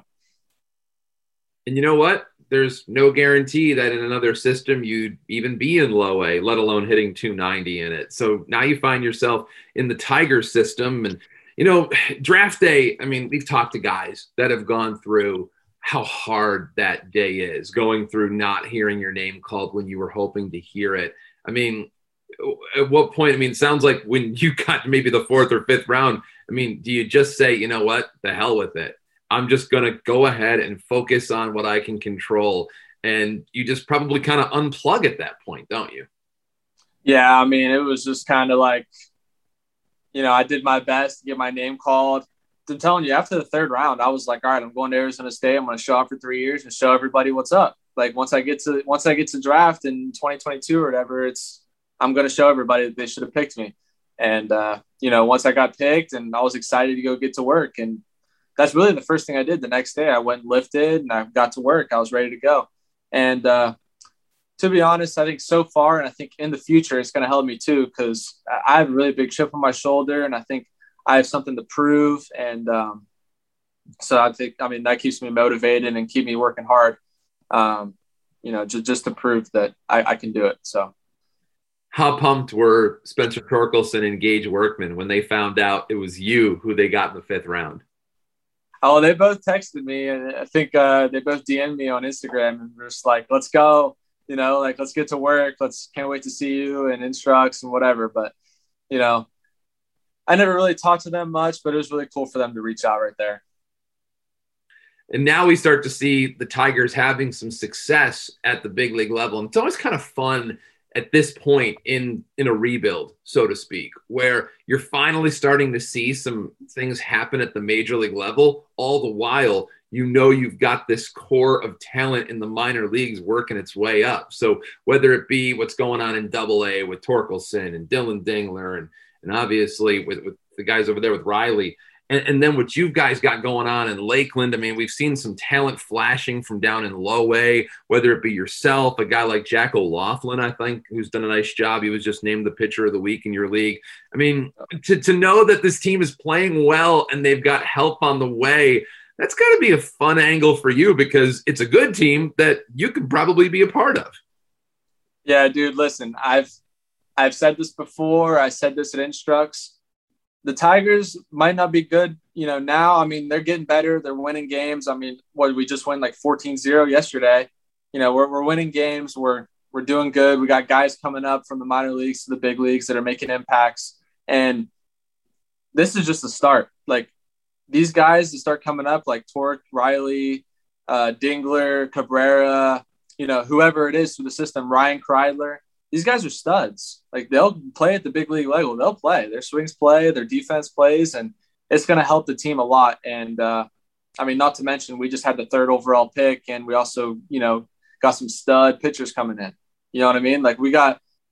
And you know what? There's no guarantee that in another system you'd even be in low A, let alone hitting 290 in it. So now you find yourself in the Tiger system. And, draft day, I mean, we've talked to guys that have gone through how hard that day is, going through not hearing your name called when you were hoping to hear it. I mean, at what point, it sounds like when you got to maybe the fourth or fifth round, do you just say, you know what, the hell with it? I'm just going to go ahead and focus on what I can control. And you just probably kind of unplug at that point, don't you? Yeah. It was just kind of like, I did my best to get my name called. I'm telling you, after the third round, I was like, all right, I'm going to Arizona State. I'm going to show up for 3 years and show everybody what's up. Like once I get to draft in 2022 or whatever, I'm going to show everybody that they should have picked me. And, once I got picked, and I was excited to go get to work. And that's really the first thing I did. The next day I went and lifted and I got to work. I was ready to go. And to be honest, I think so far, and I think in the future, it's going to help me too, because I have a really big chip on my shoulder, and I think I have something to prove. And so I think, that keeps me motivated and keep me working hard, just to prove that I can do it. So. How pumped were Spencer Torkelson and Gage Workman when they found out it was you who they got in the fifth round? Oh, they both texted me, and I think they both DM'd me on Instagram and were just like, let's go, let's get to work. Can't wait to see you and instructs and whatever. But, I never really talked to them much, but it was really cool for them to reach out right there. And now we start to see the Tigers having some success at the big league level. And it's always kind of fun at this point in a rebuild, so to speak, where you're finally starting to see some things happen at the major league level. All the while, you've got this core of talent in the minor leagues working its way up. So whether it be what's going on in Double-A with Torkelson and Dylan Dingler and obviously with the guys over there with Riley, and then what you guys got going on in Lakeland, we've seen some talent flashing from down in low A, whether it be yourself, a guy like Jack O'Loughlin, I think, who's done a nice job. He was just named the pitcher of the week in your league. To know that this team is playing well and they've got help on the way, that's got to be a fun angle for you, because it's a good team that you could probably be a part of. Yeah, dude, listen, I've said this before. I said this at Instructs. The Tigers might not be good, now. They're getting better. They're winning games. We just won like 14-0 yesterday. We're winning games. We're doing good. We got guys coming up from the minor leagues to the big leagues that are making impacts. And this is just the start. Like these guys that start coming up, like Torque, Riley, Dingler, Cabrera, whoever it is through the system, Ryan Kreidler. These guys are studs. Like they'll play at the big league level. They'll play. Their swings play, their defense plays, and it's going to help the team a lot. And not to mention, we just had the third overall pick, and we also, got some stud pitchers coming in. You know what I mean? Like we got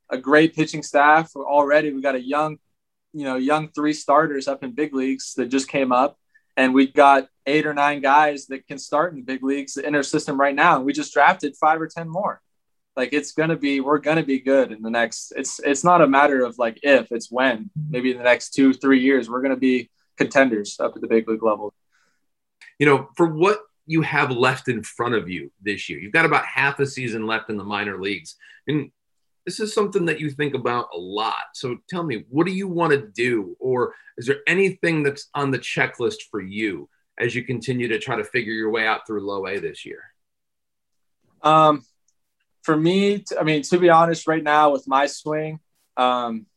a great pitching staff already. We got a young 3 starters up in big leagues that just came up, and we've got 8 or 9 guys that can start in big leagues in our system right now. And we just drafted 5 or 10 more. Like we're going to be good in the next, it's not a matter of like if, it's when. Maybe in the next 2-3 years, we're going to be contenders up at the big league level. For what you have left in front of you this year, you've got about half a season left in the minor leagues. And this is something that you think about a lot. So tell me, what do you want to do? Or is there anything that's on the checklist for you as you continue to try to figure your way out through low A this year? For me, to be honest, right now with my swing, I'm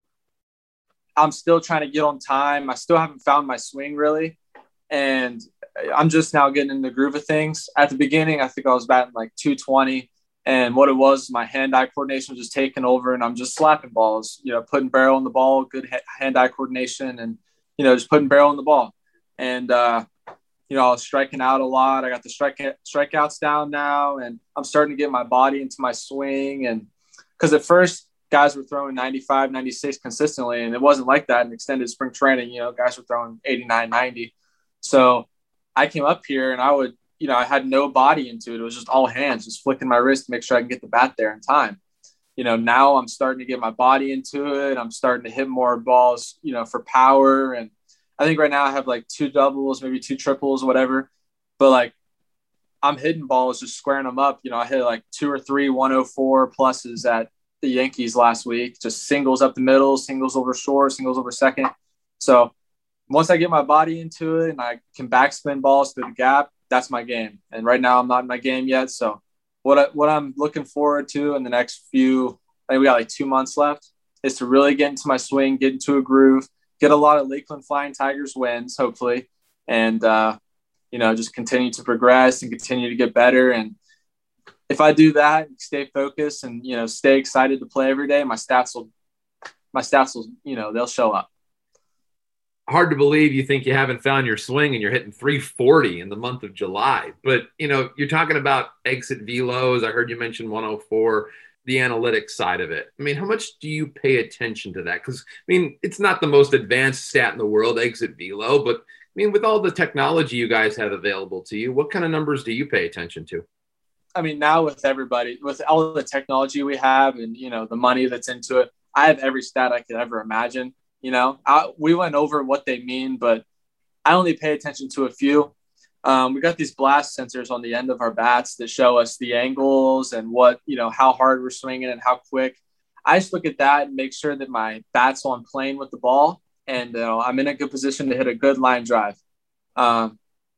still trying to get on time. I still haven't found my swing really. And I'm just now getting in the groove of things. At the beginning, I think I was batting like 220. And what it was, my hand-eye coordination was just taking over, and I'm just slapping balls, putting barrel on the ball, good hand-eye coordination, and, just putting barrel on the ball. And, I was striking out a lot. I got the strikeouts down now, and I'm starting to get my body into my swing. And because at first guys were throwing 95, 96 consistently, and it wasn't like that in extended spring training. Guys were throwing 89, 90. So I came up here and I had no body into it. It was just all hands, just flicking my wrist to make sure I can get the bat there in time. Now I'm starting to get my body into it. I'm starting to hit more balls, for power. And I think right now I have like 2 doubles, maybe 2 triples, whatever. But like I'm hitting balls, just squaring them up. I hit like 2 or 3 104 pluses at the Yankees last week, just singles up the middle, singles over short, singles over second. So once I get my body into it and I can backspin balls through the gap, that's my game. And right now I'm not in my game yet. So what I'm looking forward to in the next I think we got like 2 months left, is to really get into my swing, get into a groove, get a lot of Lakeland Flying Tigers wins, hopefully. And, just continue to progress and continue to get better. And if I do that, stay focused and, stay excited to play every day, my stats will, they'll show up. Hard to believe you think you haven't found your swing and you're hitting 340 in the month of July. But, you're talking about exit velos. I heard you mention 104, the analytics side of it. How much do you pay attention to that? Because, it's not the most advanced stat in the world, exit velo, but, with all the technology you guys have available to you, what kind of numbers do you pay attention to? Now with everybody, with all the technology we have and, the money that's into it, I have every stat I could ever imagine. We went over what they mean, but I only pay attention to a few. We got these blast sensors on the end of our bats that show us the angles and what, how hard we're swinging and how quick. I just look at that and make sure that my bat's on plane with the ball and I'm in a good position to hit a good line drive. What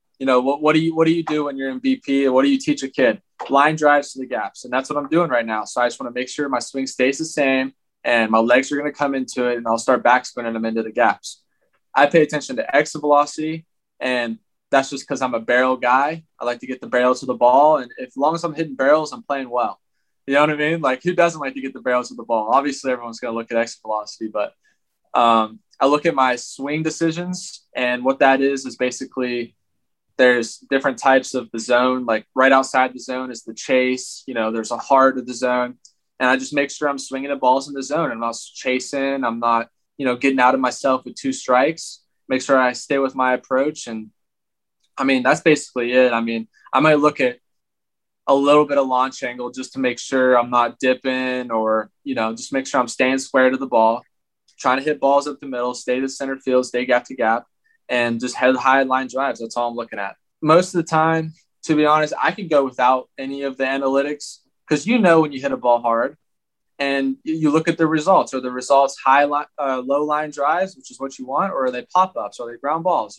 do you do when you're in BP? What do you teach a kid? Line drives to the gaps. And that's what I'm doing right now. So I just want to make sure my swing stays the same and my legs are going to come into it and I'll start backspinning them into the gaps. I pay attention to exit velocity, and that's just because I'm a barrel guy. I like to get the barrel to the ball. And as long as I'm hitting barrels, I'm playing well. You know what I mean? Like, who doesn't like to get the barrels to the ball? Obviously, everyone's going to look at exit velocity, but I look at my swing decisions, and what that is basically there's different types of the zone. Like right outside the zone is the chase. There's a heart of the zone. And I just make sure I'm swinging the balls in the zone. I'm not chasing. I'm not, getting out of myself with 2 strikes. Make sure I stay with my approach. And, that's basically it. I might look at a little bit of launch angle just to make sure I'm not dipping or, just make sure I'm staying square to the ball, trying to hit balls up the middle, stay to center field, stay gap to gap, and just head high line drives. That's all I'm looking at. Most of the time, to be honest, I can go without any of the analytics. Because when you hit a ball hard and you look at the results. Are the results low line drives, which is what you want, or are they pop-ups? Are they ground balls?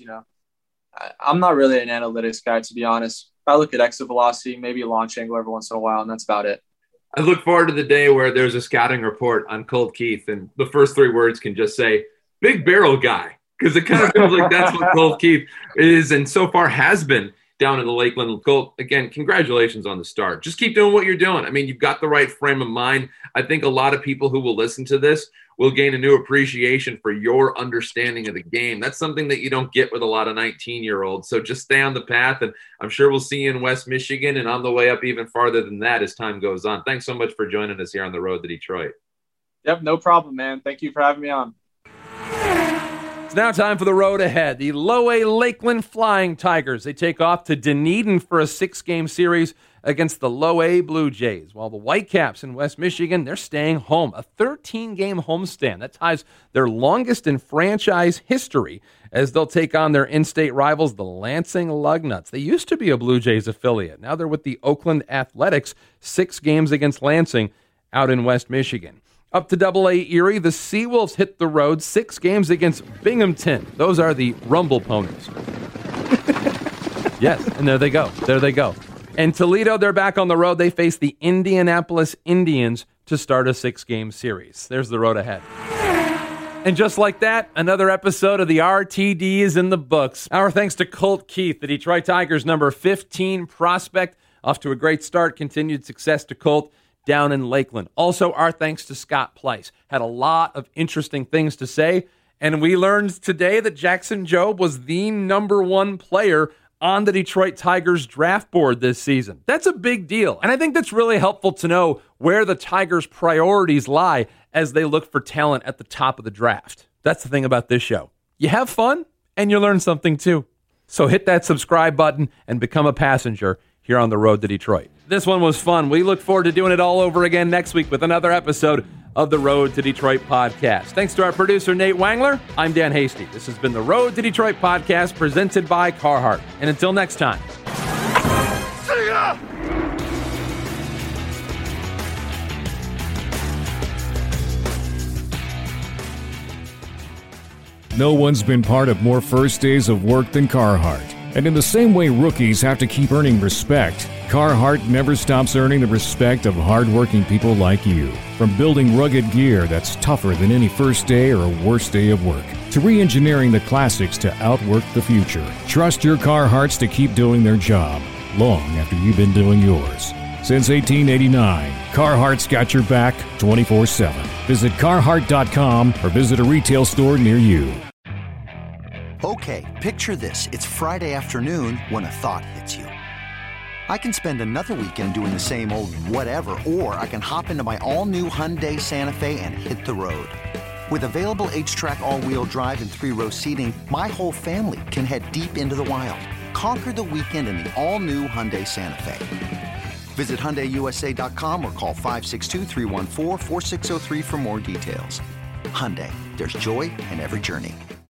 I'm not really an analytics guy, to be honest. I look at exit velocity, maybe a launch angle every once in a while, and that's about it. I look forward to the day where there's a scouting report on Colt Keith and the first 3 words can just say, big barrel guy, because it kind of feels like that's what Colt Keith is and so far has been down in the Lakeland. Colt, again, congratulations on the start. Just keep doing what you're doing. You've got the right frame of mind. I think a lot of people who will listen to this will gain a new appreciation for your understanding of the game. That's something that you don't get with a lot of 19-year-olds. So just stay on the path, and I'm sure we'll see you in West Michigan and on the way up even farther than that as time goes on. Thanks so much for joining us here on the road to Detroit. Yep, no problem, man. Thank you for having me on. It's now time for the road ahead. The Low-A Lakeland Flying Tigers. They take off to Dunedin for a 6-game series against the Low-A Blue Jays, while the Whitecaps in West Michigan, they're staying home. A 13-game homestand. That ties their longest in franchise history as they'll take on their in-state rivals, the Lansing Lugnuts. They used to be a Blue Jays affiliate. Now they're with the Oakland Athletics. 6 games against Lansing out in West Michigan. Up to AA Erie, the Seawolves hit the road. 6 games against Binghamton. Those are the Rumble Ponies. Yes, and there they go. There they go. And Toledo, they're back on the road. They face the Indianapolis Indians to start a 6-game series. There's the road ahead. And just like that, another episode of the RTD is in the books. Our thanks to Colt Keith, the Detroit Tigers' number 15 prospect. Off to a great start. Continued success to Colt down in Lakeland. Also, our thanks to Scott Pleiss. Had a lot of interesting things to say. And we learned today that Jackson Jobe was the number 1 player on the Detroit Tigers draft board this season. That's a big deal. And I think that's really helpful to know where the Tigers' priorities lie as they look for talent at the top of the draft. That's the thing about this show. You have fun and you learn something too. So hit that subscribe button and become a passenger here on the road to Detroit. This one was fun. We look forward to doing it all over again next week with another episode of the Road to Detroit podcast. Thanks to our producer, Nate Wangler. I'm Dan Hasty. This has been the Road to Detroit podcast presented by Carhartt. And until next time. See ya! No one's been part of more first days of work than Carhartt. And in the same way rookies have to keep earning respect, Carhartt never stops earning the respect of hardworking people like you. From building rugged gear that's tougher than any first day or worst day of work, to re-engineering the classics to outwork the future. Trust your Carhartts to keep doing their job long after you've been doing yours. Since 1889, Carhartt's got your back 24/7. Visit Carhartt.com or visit a retail store near you. Okay, picture this. It's Friday afternoon when a thought hits you. I can spend another weekend doing the same old whatever, or I can hop into my all-new Hyundai Santa Fe and hit the road. With available H-Track all-wheel drive and 3-row seating, my whole family can head deep into the wild. Conquer the weekend in the all-new Hyundai Santa Fe. Visit HyundaiUSA.com or call 562-314-4603 for more details. Hyundai, there's joy in every journey.